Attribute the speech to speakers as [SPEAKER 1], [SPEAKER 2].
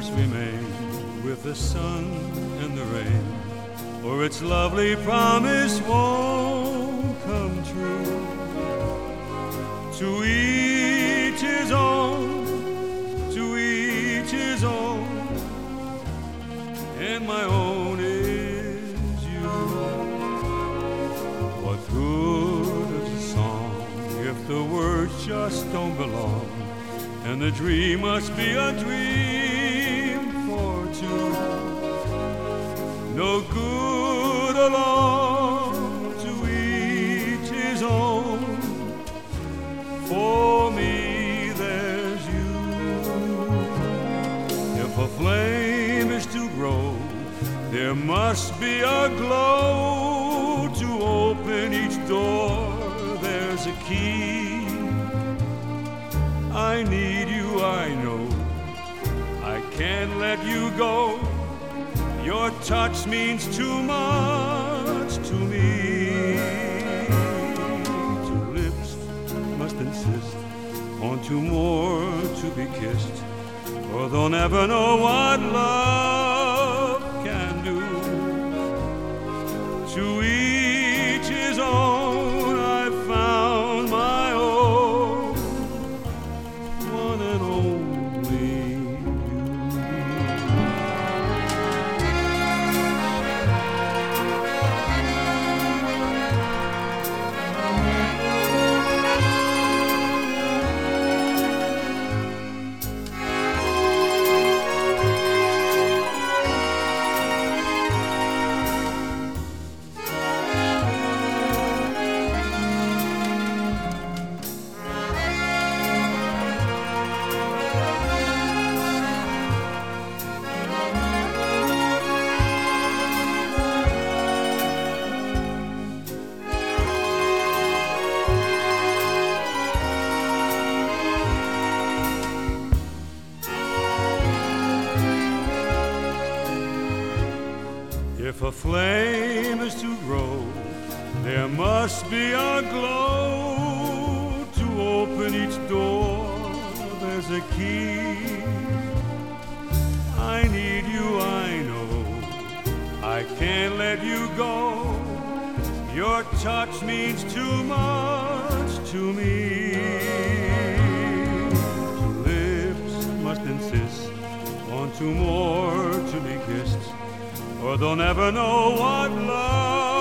[SPEAKER 1] must remain with the sun and the rain, or its lovely promise won't come true. To each his own, to each his own, and my own is you. What good is a song if the words just don't belong, and the dream must be a dream for two? No good alone, to each his own. For me there's you. If a flame is to grow, there must be a glow. To open each door, there's a key. I need you, I know. I can't let you go. Your touch means too much to me. Two lips must insist on two more to be kissed, or they'll never know what love can do. To each his own, I've found my own, one and only If a flame is to grow, there must be a glow. To open each door, there's a key. I need you, I know. I can't let you go. Your touch means too much to me. Two lips must insist on two more to be kissed, or they'll never know what love